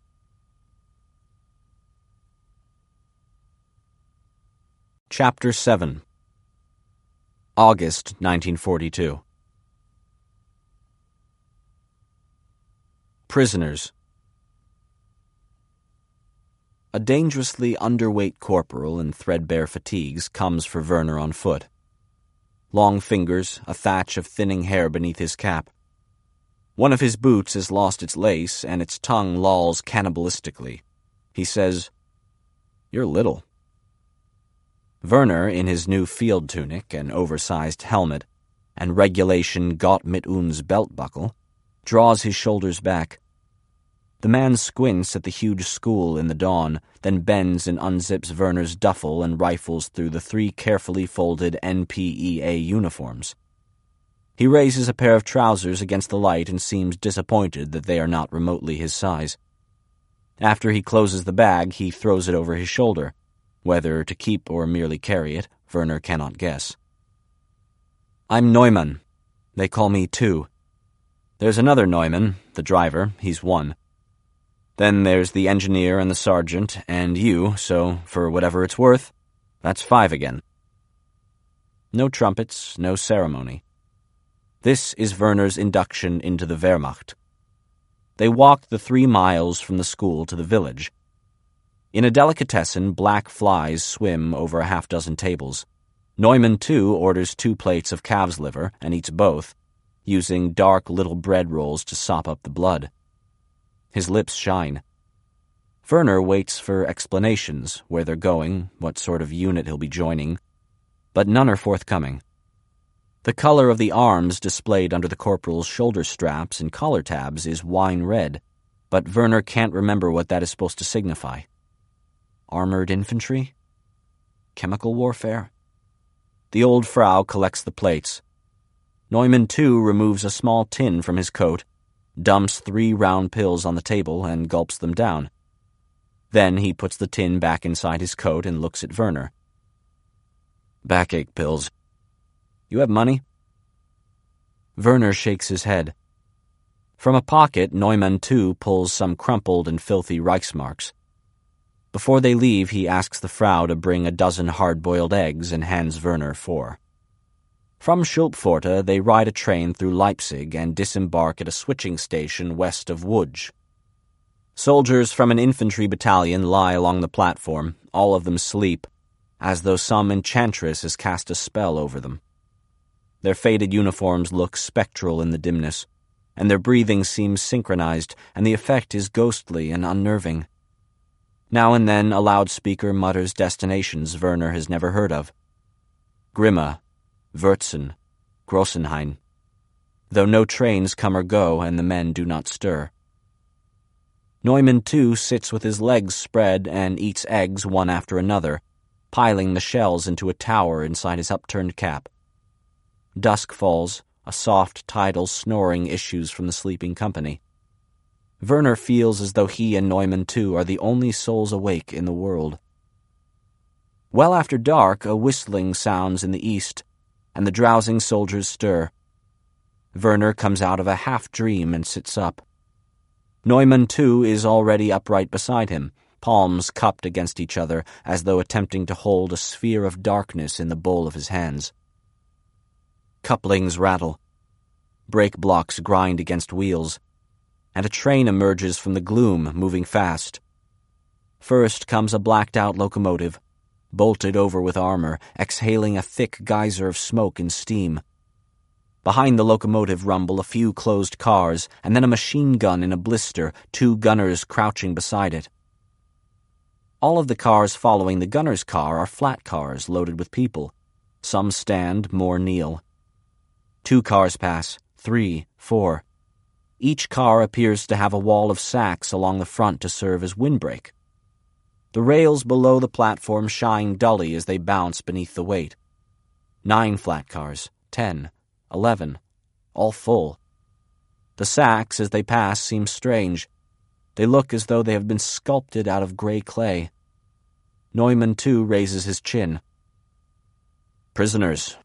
Chapter seven. August nineteen forty-two. Prisoners. A dangerously underweight corporal in threadbare fatigues comes for Werner on foot. Long fingers, a thatch of thinning hair beneath his cap. One of his boots has lost its lace, and its tongue lolls cannibalistically. He says, "You're little." Werner, in his new field tunic and oversized helmet, and regulation Gott mit uns belt buckle, draws his shoulders back. The man squints at the huge school in the dawn, then bends and unzips Werner's duffel and rifles through the three carefully folded N P E A uniforms. He raises a pair of trousers against the light and seems disappointed that they are not remotely his size. After he closes the bag, he throws it over his shoulder, whether to keep or merely carry it, Werner cannot guess. I'm Neumann. They call me Two. There's another Neumann, the driver, he's one. Then there's the engineer and the sergeant, and you, so, for whatever it's worth, that's five again. No trumpets, no ceremony. This is Werner's induction into the Wehrmacht. They walk the three miles from the school to the village. In a delicatessen, black flies swim over a half dozen tables. Neumann, too, orders two plates of calf's liver and eats both, using dark little bread rolls to sop up the blood. His lips shine. Werner waits for explanations, where they're going, what sort of unit he'll be joining, but none are forthcoming. The color of the arms displayed under the corporal's shoulder straps and collar tabs is wine red, but Werner can't remember what that is supposed to signify. Armored infantry? Chemical warfare? The old Frau collects the plates. Neumann, too, removes a small tin from his coat, dumps three round pills on the table, and gulps them down. Then he puts the tin back inside his coat and looks at Werner. Backache pills. You have money? Werner shakes his head. From a pocket, Neumann, too, pulls some crumpled and filthy Reichsmarks. Before they leave, he asks the Frau to bring a dozen hard-boiled eggs and hands Werner four. From Schulpforta, they ride a train through Leipzig and disembark at a switching station west of Łódź. Soldiers from an infantry battalion lie along the platform, all of them sleep, as though some enchantress has cast a spell over them. Their faded uniforms look spectral in the dimness, and their breathing seems synchronized, and the effect is ghostly and unnerving. Now and then a loudspeaker mutters destinations Werner has never heard of. Grimma, Wurzen, Grossenhain, though no trains come or go and the men do not stir. Neumann, too, sits with his legs spread and eats eggs one after another, piling the shells into a tower inside his upturned cap. Dusk falls, a soft tidal snoring issues from the sleeping company. Werner feels as though he and Neumann, too, are the only souls awake in the world. Well after dark, a whistling sounds in the east, and the drowsing soldiers stir. Werner comes out of a half-dream and sits up. Neumann, too, is already upright beside him, palms cupped against each other as though attempting to hold a sphere of darkness in the bowl of his hands. Couplings rattle. Brake blocks grind against wheels, and a train emerges from the gloom, moving fast. First comes a blacked-out locomotive, bolted over with armor, exhaling a thick geyser of smoke and steam. Behind the locomotive rumble a few closed cars, and then a machine gun in a blister, two gunners crouching beside it. All of the cars following the gunner's car are flat cars loaded with people. Some stand, more kneel. Two cars pass, three, four. Each car appears to have a wall of sacks along the front to serve as windbreak. The rails below the platform shine dully as they bounce beneath the weight. Nine flat cars, ten, eleven, all full. The sacks, as they pass, seem strange. They look as though they have been sculpted out of gray clay. Neumann, too, raises his chin. Prisoners.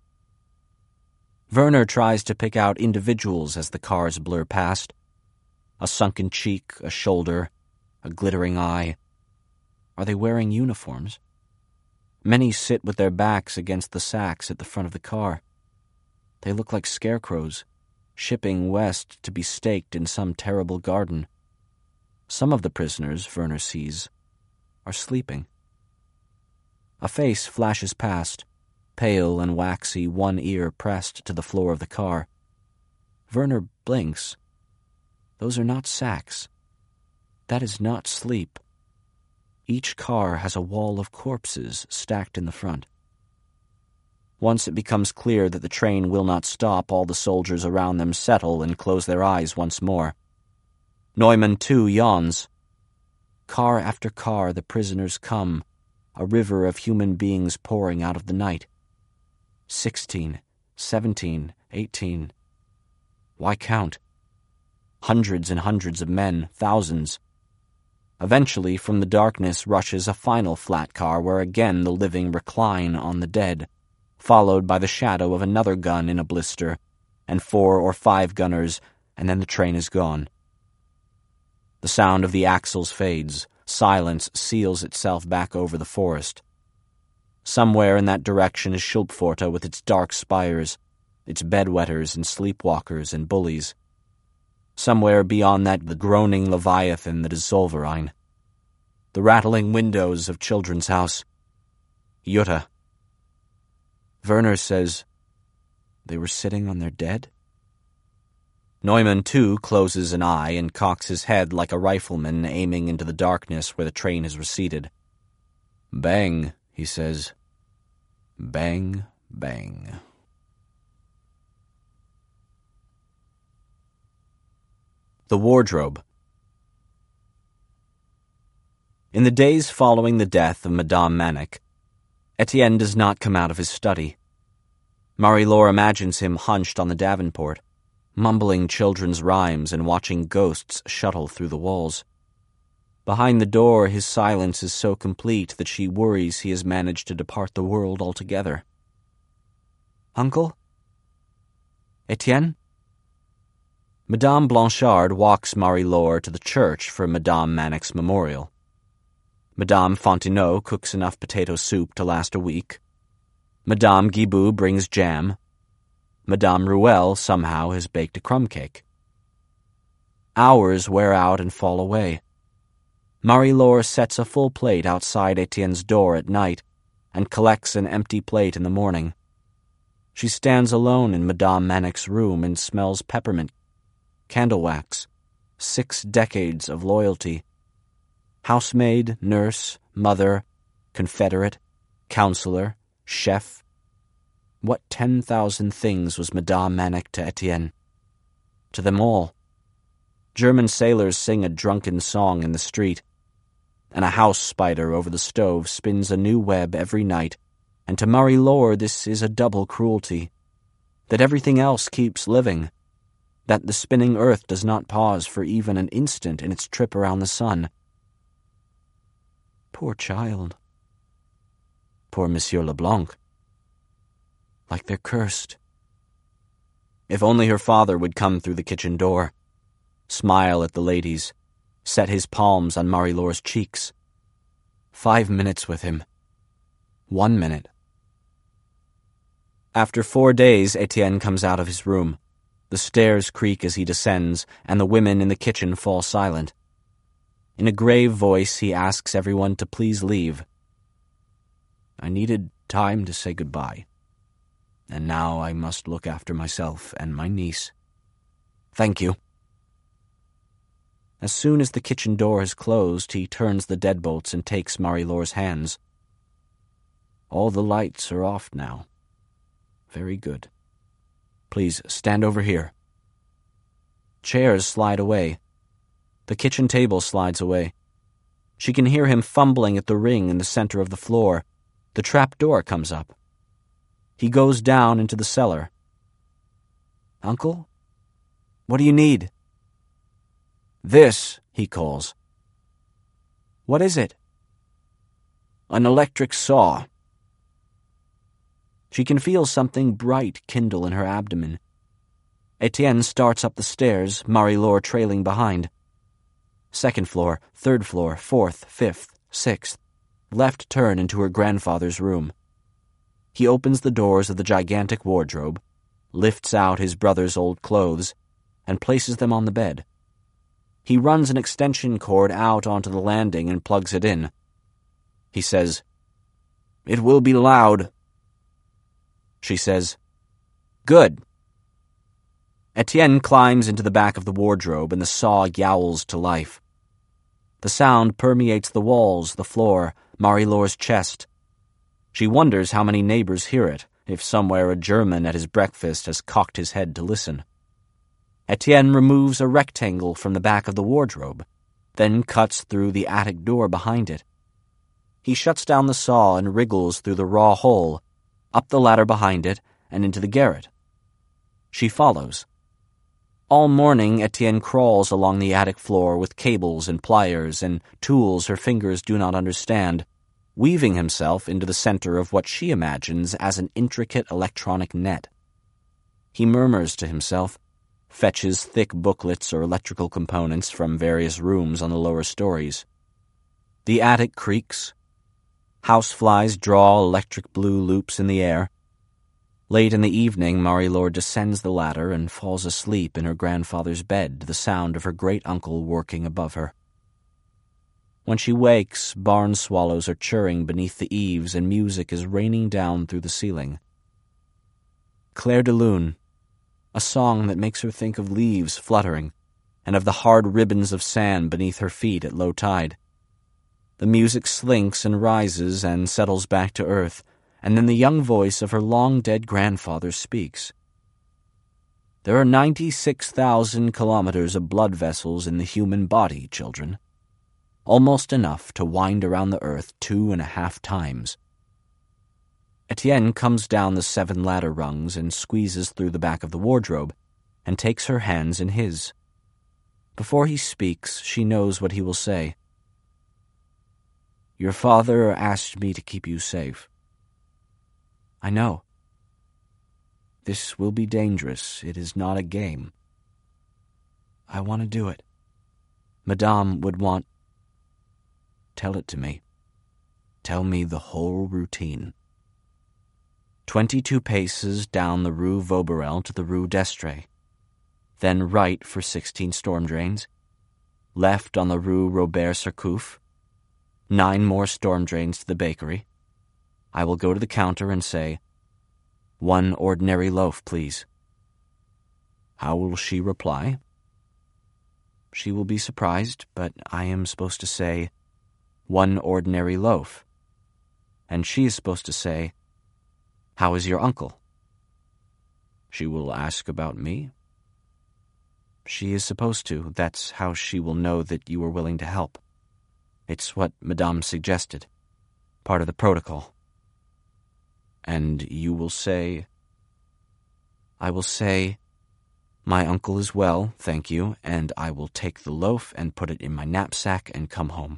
Werner tries to pick out individuals as the cars blur past. A sunken cheek, a shoulder, a glittering eye. Are they wearing uniforms? Many sit with their backs against the sacks at the front of the car. They look like scarecrows, shipping west to be staked in some terrible garden. Some of the prisoners, Werner sees, are sleeping. A face flashes past, pale and waxy, one ear pressed to the floor of the car. Werner blinks. Those are not sacks. That is not sleep. Each car has a wall of corpses stacked in the front. Once it becomes clear that the train will not stop, all the soldiers around them settle and close their eyes once more. Neumann, too, yawns. Car after car the prisoners come, a river of human beings pouring out of the night. Sixteen, seventeen, eighteen. Why count? Hundreds and hundreds of men, thousands. Eventually, from the darkness rushes a final flat car where again the living recline on the dead, followed by the shadow of another gun in a blister, and four or five gunners, and then the train is gone. The sound of the axles fades. Silence seals itself back over the forest. Somewhere in that direction is Schulpforta with its dark spires, its bedwetters and sleepwalkers and bullies. Somewhere beyond that the groaning leviathan that is Zollverein. The rattling windows of Children's House. Jutta. Werner says they were sitting on their dead? Neumann, too, closes an eye and cocks his head like a rifleman aiming into the darkness where the train has receded. Bang, he says. Bang, bang. The Wardrobe. In the days following the death of Madame Manic, Etienne does not come out of his study. Marie-Laure imagines him hunched on the davenport, mumbling children's rhymes and watching ghosts shuttle through the walls. Behind the door, his silence is so complete that she worries he has managed to depart the world altogether. Uncle? Etienne? Madame Blanchard walks Marie-Laure to the church for Madame Manic's memorial. Madame Fontenot cooks enough potato soup to last a week. Madame Guibou brings jam. Madame Ruelle somehow has baked a crumb cake. Hours wear out and fall away. Marie-Laure sets a full plate outside Etienne's door at night and collects an empty plate in the morning. She stands alone in Madame Manic's room and smells peppermint, candle wax, six decades of loyalty. Housemaid, nurse, mother, confederate, counselor, chef. What ten thousand things was Madame Manic to Etienne? To them all. German sailors sing a drunken song in the street, and a house spider over the stove spins a new web every night, and to Marie-Laure this is a double cruelty, that everything else keeps living, that the spinning earth does not pause for even an instant in its trip around the sun. Poor child. Poor Monsieur Leblanc. Like they're cursed. If only her father would come through the kitchen door, smile at the ladies, set his palms on Marie-Laure's cheeks. Five minutes with him. One minute. After four days, Etienne comes out of his room. The stairs creak as he descends, and the women in the kitchen fall silent. In a grave voice, he asks everyone to please leave. I needed time to say goodbye, and now I must look after myself and my niece. Thank you. As soon as the kitchen door has closed, he turns the deadbolts and takes Marie-Laure's hands. All the lights are off now. Very good. Please stand over here. Chairs slide away. The kitchen table slides away. She can hear him fumbling at the ring in the center of the floor. The trap door comes up. He goes down into the cellar. Uncle? What do you need? This, he calls. What is it? An electric saw. She can feel something bright kindle in her abdomen. Etienne starts up the stairs, Marie-Laure trailing behind. Second floor, third floor, fourth, fifth, sixth. Left turn into her grandfather's room. He opens the doors of the gigantic wardrobe, lifts out his brother's old clothes, and places them on the bed. He runs an extension cord out onto the landing and plugs it in. He says, "It will be loud." She says, "Good." Etienne climbs into the back of the wardrobe and the saw yowls to life. The sound permeates the walls, the floor, Marie-Laure's chest. She wonders how many neighbors hear it, if somewhere a German at his breakfast has cocked his head to listen. Etienne removes a rectangle from the back of the wardrobe, then cuts through the attic door behind it. He shuts down the saw and wriggles through the raw hole, up the ladder behind it, and into the garret. She follows. All morning, Etienne crawls along the attic floor with cables and pliers and tools her fingers do not understand. weaving himself into the center of what she imagines as an intricate electronic net. He murmurs to himself, fetches thick booklets or electrical components from various rooms on the lower stories. The attic creaks. Houseflies draw electric blue loops in the air. Late in the evening, Marie-Laure descends the ladder and falls asleep in her grandfather's bed to the sound of her great-uncle working above her. When she wakes, barn swallows are churring beneath the eaves and music is raining down through the ceiling. Clair de Lune, a song that makes her think of leaves fluttering and of the hard ribbons of sand beneath her feet at low tide. The music slinks and rises and settles back to earth, and then the young voice of her long-dead grandfather speaks. There are ninety-six thousand kilometers of blood vessels in the human body, children. Almost enough to wind around the earth two and a half times. Etienne comes down the seven ladder rungs and squeezes through the back of the wardrobe and takes her hands in his. Before he speaks, she knows what he will say. Your father asked me to keep you safe. I know. This will be dangerous. It is not a game. I want to do it. Madame would want... Tell it to me. Tell me the whole routine. Twenty-two paces down the Rue Vauberel to the Rue d'Estrée. Then right for sixteen storm drains. Left on the Rue Robert-Surcouf. Nine more storm drains to the bakery. I will go to the counter and say, one ordinary loaf, please. How will she reply? She will be surprised, but I am supposed to say, one ordinary loaf. And she is supposed to say, how is your uncle? She will ask about me. She is supposed to. That's how she will know that you are willing to help. It's what Madame suggested. Part of the protocol. And you will say... I will say, my uncle is well, thank you, and I will take the loaf and put it in my knapsack and come home.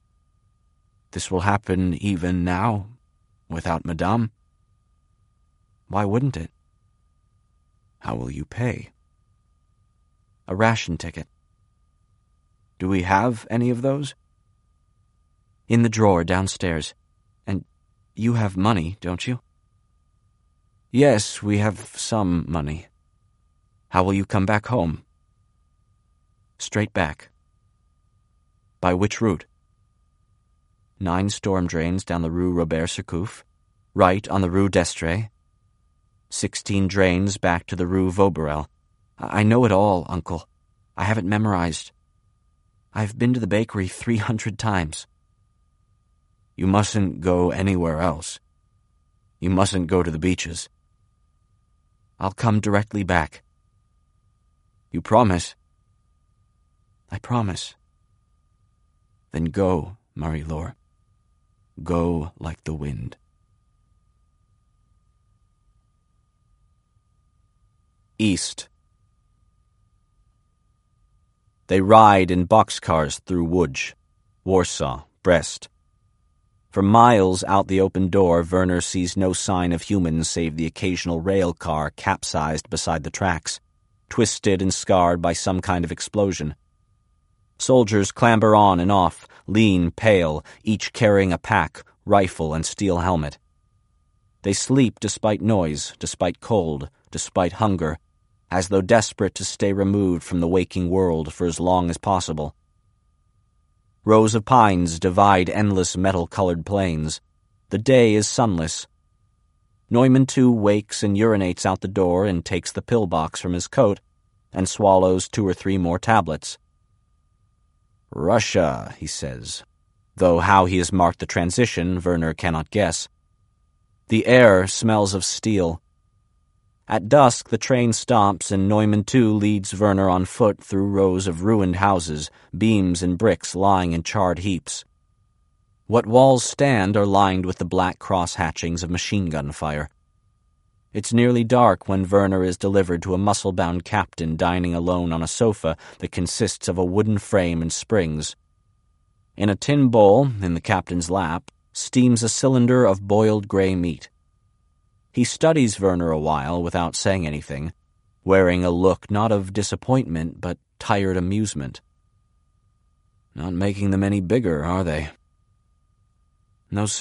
This will happen even now, without Madame. Why wouldn't it? How will you pay? A ration ticket. Do we have any of those? In the drawer downstairs. And you have money, don't you? Yes, we have some money. How will you come back home? Straight back. By which route? Nine storm drains down the Rue Robert-Surcouf, right on the Rue d'Estrée. Sixteen drains back to the Rue Vauberel. I know it all, Uncle. I have it memorized. I've been to the bakery three hundred times. You mustn't go anywhere else. You mustn't go to the beaches. I'll come directly back. You promise? I promise. Then go, Marie-Laure. Go like the wind. East. They ride in boxcars through Łódź, Warsaw, Brest. For miles out the open door, Werner sees no sign of humans save the occasional rail car capsized beside the tracks, twisted and scarred by some kind of explosion. Soldiers clamber on and off, lean, pale, each carrying a pack, rifle, and steel helmet. They sleep despite noise, despite cold, despite hunger, as though desperate to stay removed from the waking world for as long as possible. Rows of pines divide endless metal-colored plains. The day is sunless. Neumann too wakes and urinates out the door and takes the pillbox from his coat and swallows two or three more tablets. Russia, he says, though how he has marked the transition, Werner cannot guess. The air smells of steel. At dusk, the train stops, and Neumann too leads Werner on foot through rows of ruined houses, beams and bricks lying in charred heaps. What walls stand are lined with the black cross-hatchings of machine-gun fire. It's nearly dark when Werner is delivered to a muscle-bound captain dining alone on a sofa that consists of a wooden frame and springs. In a tin bowl, in the captain's lap, steams a cylinder of boiled gray meat. He studies Werner a while without saying anything, wearing a look not of disappointment but tired amusement. Not making them any bigger, are they? No,